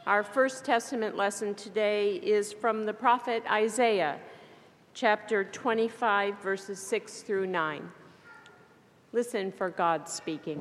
Our First Testament lesson today is from the prophet Isaiah, chapter 25, verses 6 through 9. Listen for God speaking.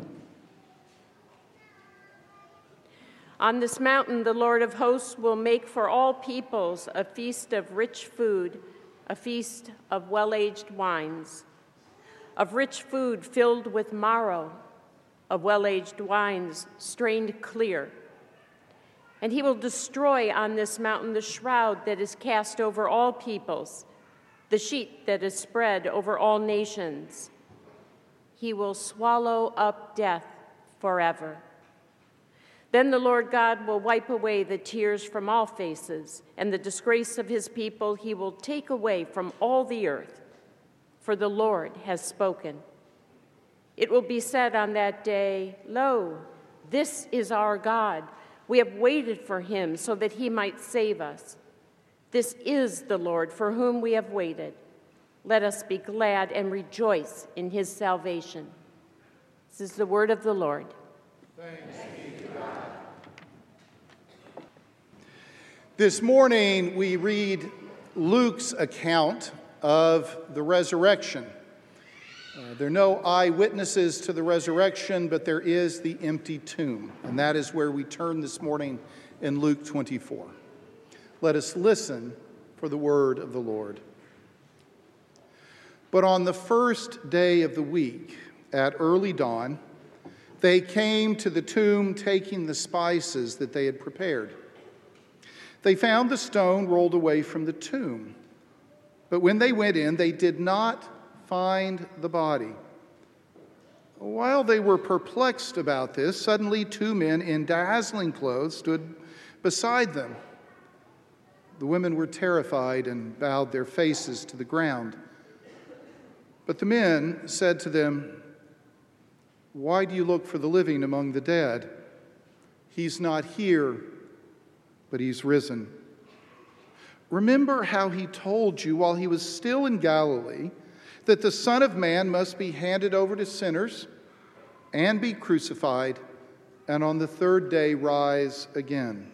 On this mountain, the Lord of hosts will make for all peoples a feast of rich food, a feast of well-aged wines, of rich food filled with marrow, of well-aged wines strained clear. And he will destroy on this mountain the shroud that is cast over all peoples, the sheet that is spread over all nations. He will swallow up death forever. Then the Lord God will wipe away the tears from all faces, and the disgrace of his people he will take away from all the earth, for the Lord has spoken. It will be said on that day, "Lo, this is our God. We have waited for him so that he might save us. This is the Lord for whom we have waited. Let us be glad and rejoice in his salvation." This is the word of the Lord. Thanks be to God. This morning we read Luke's account of the resurrection. There are no eyewitnesses to the resurrection, but there is the empty tomb, and that is where we turn this morning in Luke 24. Let us listen for the word of the Lord. But on the first day of the week, at early dawn, they came to the tomb taking the spices that they had prepared. They found the stone rolled away from the tomb, but when they went in, they did not find the body. While they were perplexed about this, suddenly two men in dazzling clothes stood beside them. The women were terrified and bowed their faces to the ground. But the men said to them, "Why do you look for the living among the dead? He's not here, but he's risen. Remember how he told you while he was still in Galilee that the Son of Man must be handed over to sinners and be crucified, and on the third day rise again."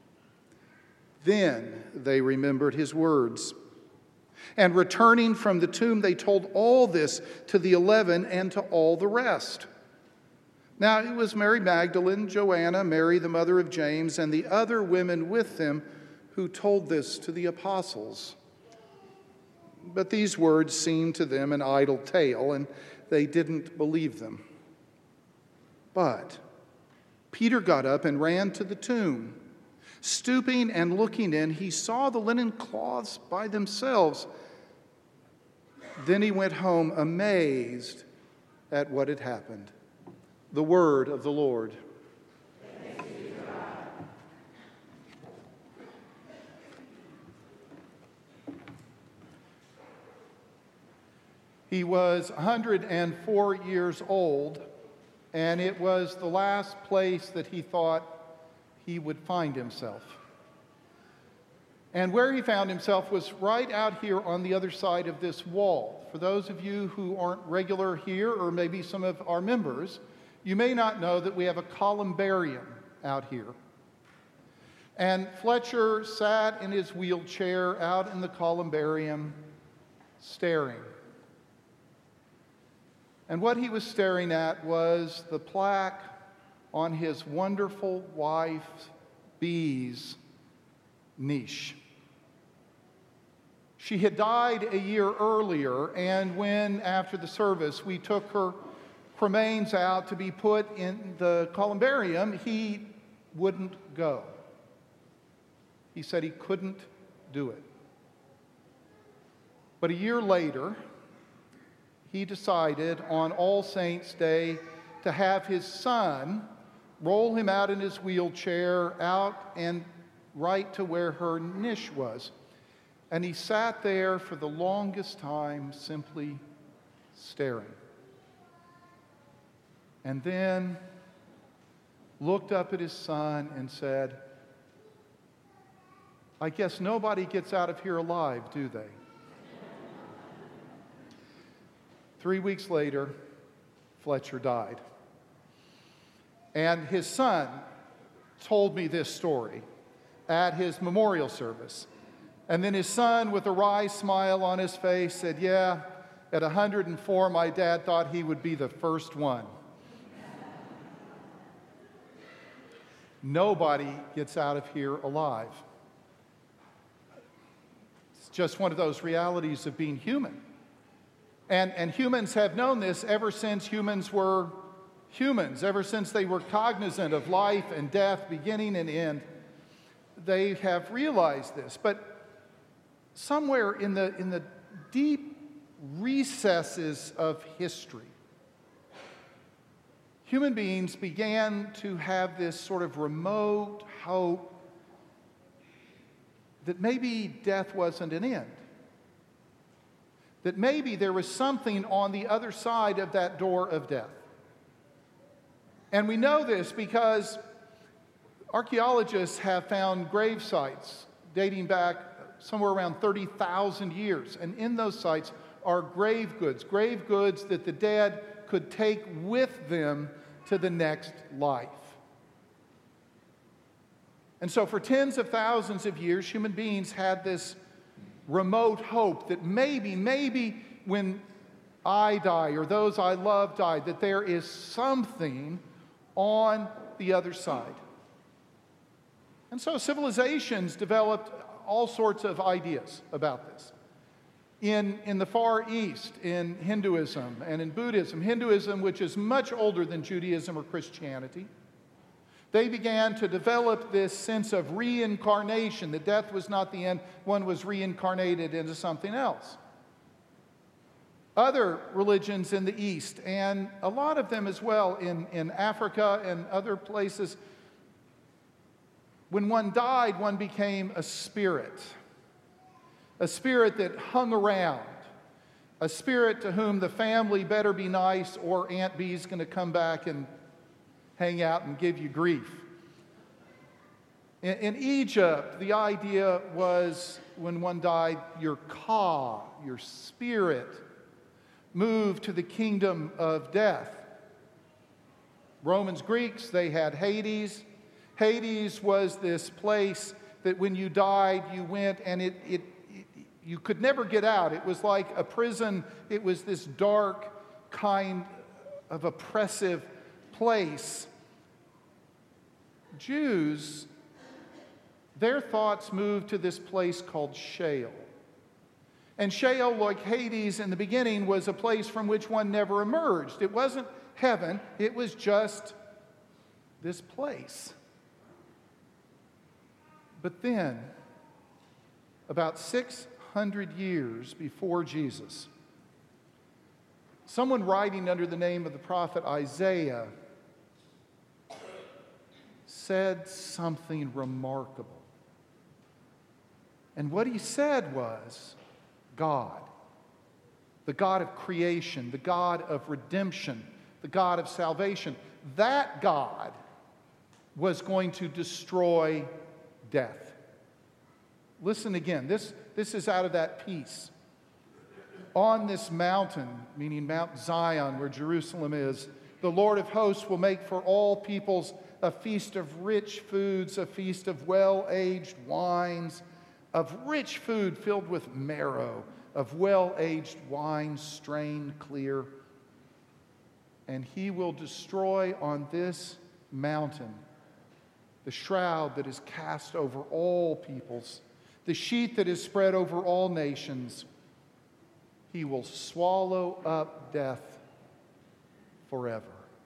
Then they remembered his words. And returning from the tomb, they told all this to the 11 and to all the rest. Now it was Mary Magdalene, Joanna, Mary the mother of James, and the other women with them who told this to the apostles. But these words seemed to them an idle tale, and they didn't believe them. But Peter got up and ran to the tomb. Stooping and looking in, he saw the linen cloths by themselves. Then he went home amazed at what had happened. The word of the Lord. Thanks be to God. He was 104 years old, and it was the last place that he thought he would find himself. And where he found himself was right out here on the other side of this wall. For those of you who aren't regular here, or maybe some of our members, you may not know that we have a columbarium out here. And Fletcher sat in his wheelchair out in the columbarium, staring. And what he was staring at was the plaque on his wonderful wife, Bee's, niche. She had died a year earlier, and when, after the service, we took her remains out to be put in the columbarium, he wouldn't go. He said he couldn't do it. But a year later, he decided on All Saints' Day to have his son roll him out in his wheelchair out and right to where her niche was. And he sat there for the longest time simply staring. And then looked up at his son and said, "I guess nobody gets out of here alive, do they?" 3 weeks later, Fletcher died. And his son told me this story. at his memorial service. And then his son, with a wry smile on his face, said, "Yeah, at 104, my dad thought he would be the first one." Nobody gets out of here alive. It's just one of those realities of being human. And humans have known this ever since humans were humans, ever since they were cognizant of life and death, beginning and end. They have realized this. But somewhere in the deep recesses of history, human beings began to have this sort of remote hope that maybe death wasn't an end. That maybe there was something on the other side of that door of death. And we know this because archaeologists have found grave sites dating back somewhere around 30,000 years. And in those sites are grave goods that the dead could take with them to the next life. And so for tens of thousands of years, human beings had this remote hope that maybe when I die or those I love die, that there is something on the other side. And so civilizations developed all sorts of ideas about this. In the Far East, in Hinduism and in Buddhism, Hinduism, which is much older than Judaism or Christianity, they began to develop this sense of reincarnation, that death was not the end, one was reincarnated into something else. Other religions in the East, and a lot of them as well in Africa and other places, when one died, one became a spirit that hung around, a spirit to whom the family better be nice or Aunt B's going to come back and hang out and give you grief. In Egypt, the idea was when one died, your ka, your spirit, moved to the kingdom of death. Romans, Greeks, they had Hades. Hades was this place that when you died, you went and you could never get out. It was like a prison. It was this dark kind of oppressive place. Jews, their thoughts moved to this place called Sheol. And Sheol, like Hades in the beginning, was a place from which one never emerged. It wasn't heaven, it was just this place. But then, about 600 years before Jesus, someone writing under the name of the prophet Isaiah said something remarkable. And what he said was, God, the God of creation, the God of redemption, the God of salvation, that God was going to destroy death. Listen again. This is out of that piece. On this mountain, meaning Mount Zion, where Jerusalem is, the Lord of hosts will make for all peoples a feast of rich foods, a feast of well-aged wines, of rich food filled with marrow, of well-aged wine strained clear. And he will destroy on this mountain the shroud that is cast over all peoples, the sheet that is spread over all nations. He will swallow up death forever.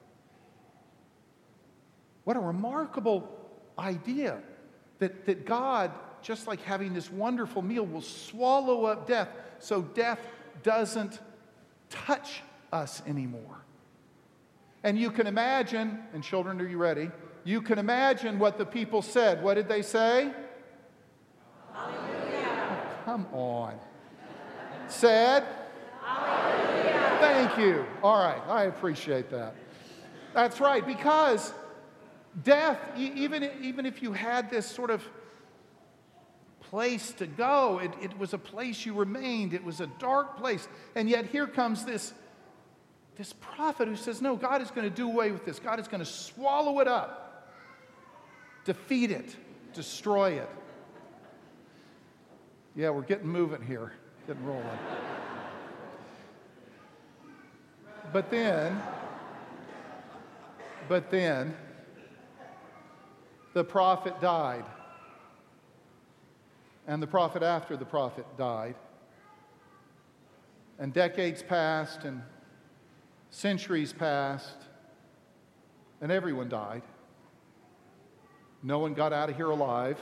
What a remarkable idea that God, just like having this wonderful meal, will swallow up death so death doesn't touch us anymore. And you can imagine, and children, are you ready? You can imagine what the people said. What did they say? Hallelujah. Oh, come on. Said? Hallelujah. Thank you. All right, I appreciate that. That's right, because death, even if you had this sort of place to go, it was a place you remained. It was a dark place. And yet here comes this prophet who says, no, God is going to do away with this. God is going to swallow it up, defeat it, destroy it. Yeah, we're getting moving here, getting rolling. But then, the prophet died. And the prophet after the prophet died. And decades passed, and centuries passed, and everyone died. No one got out of here alive.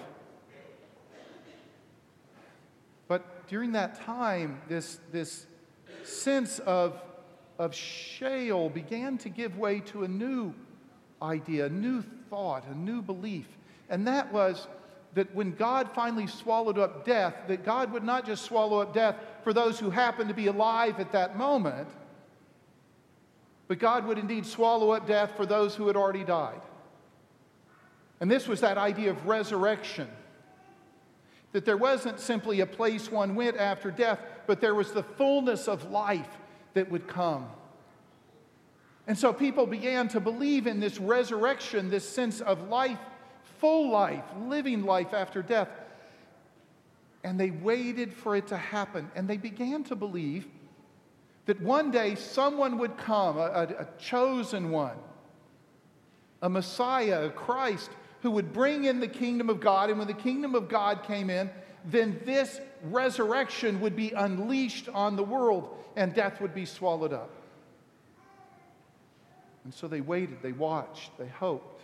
But during that time, this sense of Sheol began to give way to a new idea, a new thought, a new belief. And that was that when God finally swallowed up death, that God would not just swallow up death for those who happened to be alive at that moment, but God would indeed swallow up death for those who had already died. And this was that idea of resurrection. That there wasn't simply a place one went after death, but there was the fullness of life that would come. And so people began to believe in this resurrection, this sense of life, full life, living life after death. And they waited for it to happen. And they began to believe that one day someone would come, a chosen one, a Messiah, a Christ, who would bring in the kingdom of God. And when the kingdom of God came in, then this resurrection would be unleashed on the world and death would be swallowed up. And so they waited, they watched, they hoped.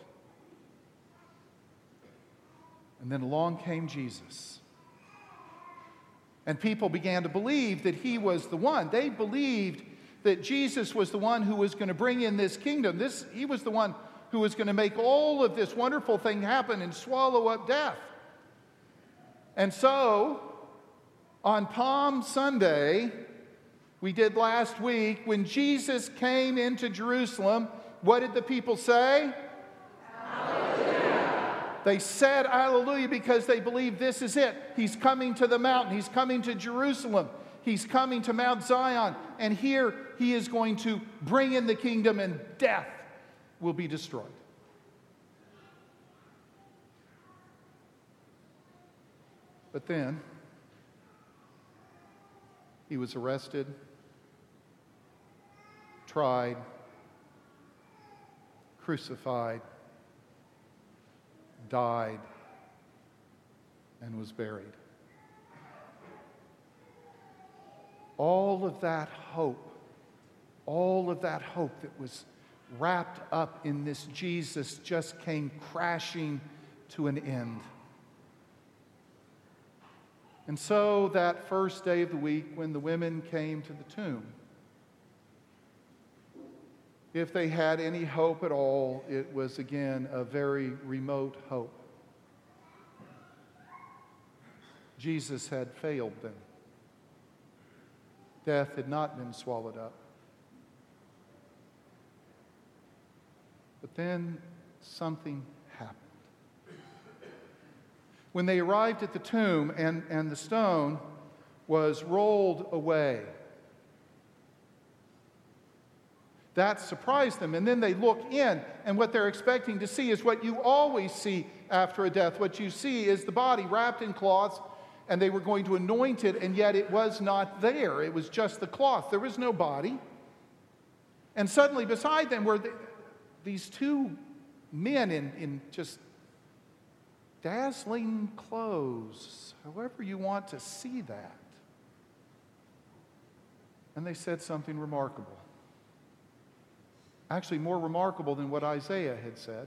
And then along came Jesus. And people began to believe that he was the one. They believed that Jesus was the one who was going to bring in this kingdom. He was the one who was going to make all of this wonderful thing happen and swallow up death. And so, on Palm Sunday, we did last week, when Jesus came into Jerusalem, what did the people say? Hallelujah. They said hallelujah because they believed this is it. He's coming to the mountain. He's coming to Jerusalem. He's coming to Mount Zion. And here he is going to bring in the kingdom and death will be destroyed. But then, he was arrested, tried, crucified, died, and was buried. All of that hope that was wrapped up in this Jesus just came crashing to an end. And so that first day of the week, when the women came to the tomb, if they had any hope at all, it was again a very remote hope. Jesus had failed them. Death had not been swallowed up. But then something happened. When they arrived at the tomb and the stone was rolled away, that surprised them. And then they look in, and what they're expecting to see is what you always see after a death. What you see is the body wrapped in cloths, and they were going to anoint it, and yet it was not there. It was just the cloth. There was no body. And suddenly beside them were these two men in just dazzling clothes, however you want to see that. And they said something remarkable. Actually, more remarkable than what Isaiah had said.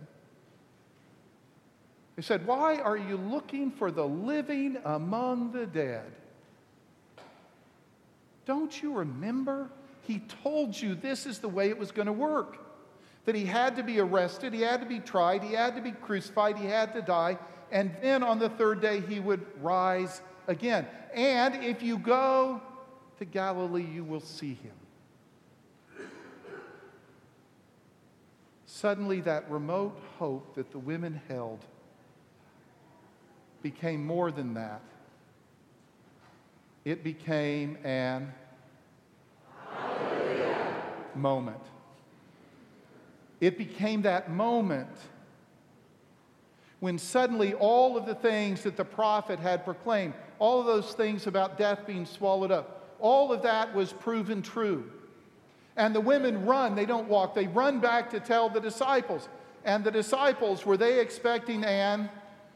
They said, "Why are you looking for the living among the dead? Don't you remember? He told you this is the way it was going to work. That he had to be arrested, he had to be tried, he had to be crucified, he had to die, and then on the third day he would rise again. And if you go to Galilee, you will see him." Suddenly, that remote hope that the women held became more than that. It became an moment. It became that moment when suddenly all of the things that the prophet had proclaimed, all of those things about death being swallowed up, all of that was proven true. And the women run, they don't walk, they run back to tell the disciples. And the disciples, were they expecting an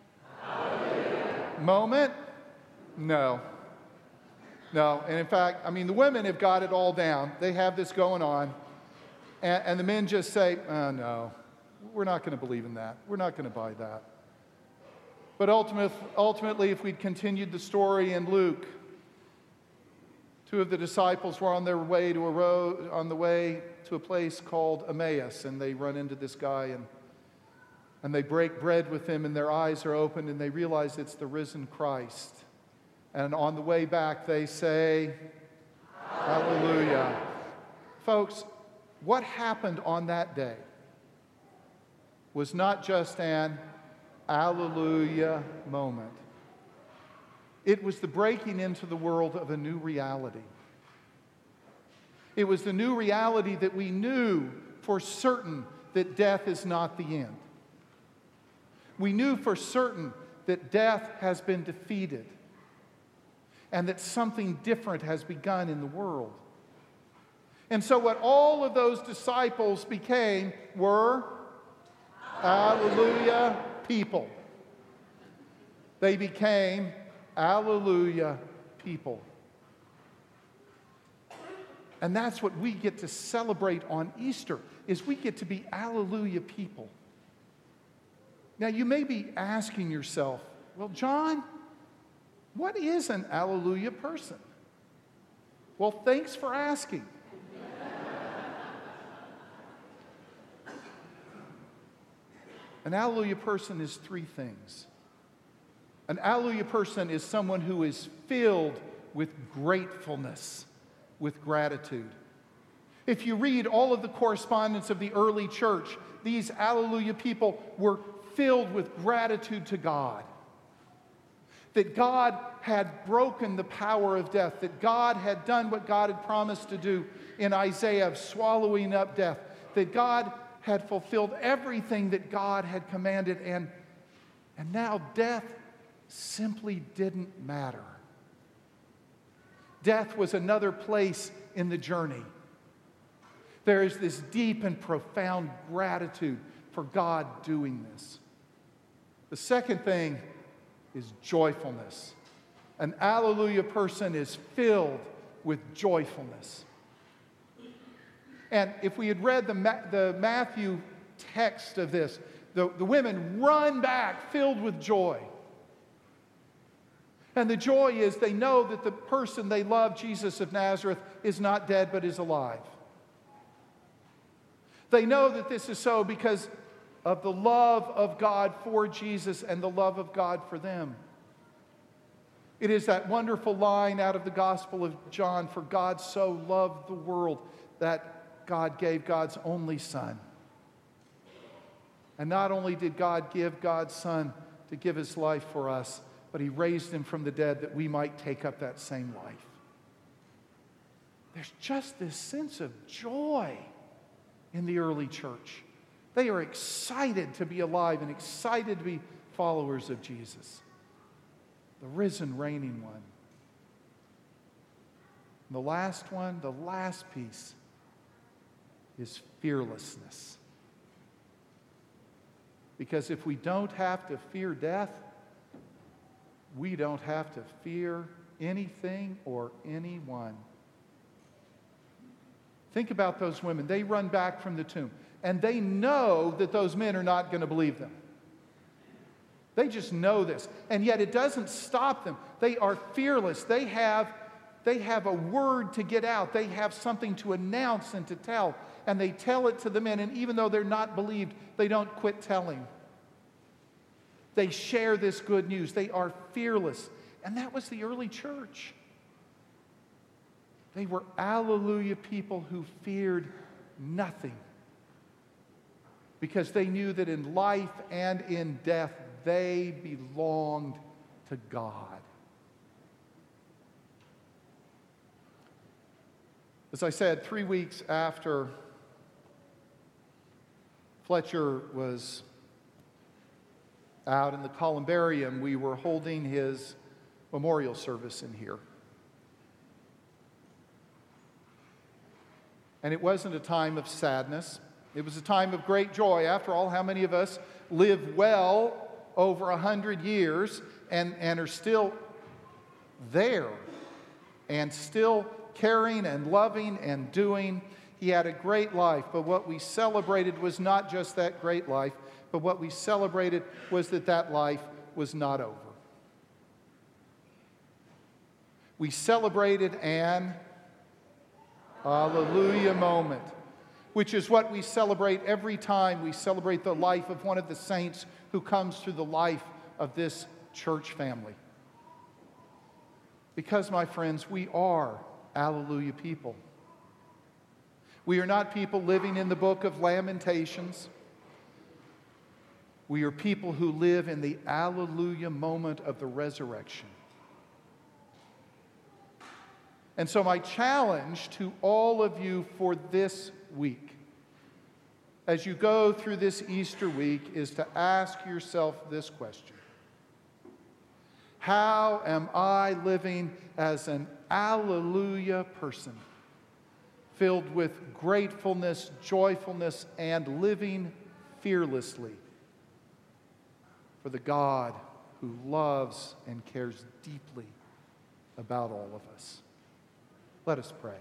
moment? No. No, and in fact, the women have got it all down. They have this going on. And the men just say, oh, no, we're not going to believe in that. We're not going to buy that. But ultimately, if we'd continued the story in Luke, two of the disciples were on their way to a place called Emmaus, and they run into this guy, and they break bread with him, and their eyes are opened, and they realize it's the risen Christ. And on the way back, they say, Hallelujah. Folks, what happened on that day was not just an Alleluia moment. It was the breaking into the world of a new reality. It was the new reality that we knew for certain that death is not the end. We knew for certain that death has been defeated and that something different has begun in the world. And so what all of those disciples became were Alleluia people. They became Alleluia people. And that's what we get to celebrate on Easter, is we get to be Alleluia people. Now you may be asking yourself, well, John, what is an Alleluia person? Well, thanks for asking. An Alleluia person is three things. An Alleluia person is someone who is filled with gratefulness, with gratitude. If you read all of the correspondence of the early church, these Alleluia people were filled with gratitude to God. That God had broken the power of death, that God had done what God had promised to do in Isaiah of swallowing up death, that God had fulfilled everything that God had commanded, and now death simply didn't matter. Death was another place in the journey. There is this deep and profound gratitude for God doing this. The second thing is joyfulness. An Alleluia person is filled with joyfulness. And if we had read the Matthew text of this, the women run back filled with joy. And the joy is they know that the person they love, Jesus of Nazareth, is not dead but is alive. They know that this is so because of the love of God for Jesus and the love of God for them. It is that wonderful line out of the Gospel of John, for God so loved the world that God gave God's only Son. And not only did God give God's Son to give his life for us, but he raised him from the dead that we might take up that same life. There's just this sense of joy in the early church. They are excited to be alive and excited to be followers of Jesus, the risen, reigning one. And the last one, the last piece, is fearlessness. Because if we don't have to fear death, we don't have to fear anything or anyone. Think about those women. They run back from the tomb, and they know that those men are not going to believe them. They just know this, and yet it doesn't stop them. They are fearless. They have a word to get out. They have something to announce and to tell, and they tell it to the men, and even though they're not believed, they don't quit telling. They share this good news. They are fearless. And that was the early church. They were Alleluia people who feared nothing, because they knew that in life and in death, they belonged to God. As I said, 3 weeks after Fletcher was out in the columbarium, we were holding his memorial service in here. And it wasn't a time of sadness. It was a time of great joy. After all, how many of us live well over 100 years and are still there and still caring and loving and doing? He had a great life, but what we celebrated was not just that great life, but what we celebrated was that life was not over. We celebrated an Alleluia moment, which is what we celebrate every time we celebrate the life of one of the saints who comes through the life of this church family. Because, my friends, we are Alleluia people. We are not people living in the book of Lamentations. We are people who live in the Alleluia moment of the resurrection. And so my challenge to all of you for this week, as you go through this Easter week, is to ask yourself this question: how am I living as an Alleluia person, filled with gratefulness, joyfulness, and living fearlessly for the God who loves and cares deeply about all of us? Let us pray.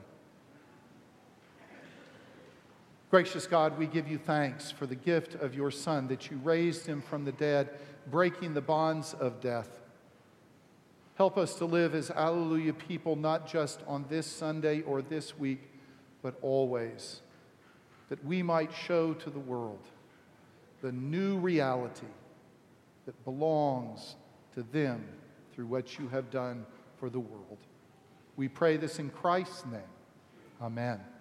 Gracious God, we give you thanks for the gift of your Son, that you raised him from the dead, breaking the bonds of death. Help us to live as Alleluia people, not just on this Sunday or this week, but always, that we might show to the world the new reality that belongs to them through what you have done for the world. We pray this in Christ's name. Amen.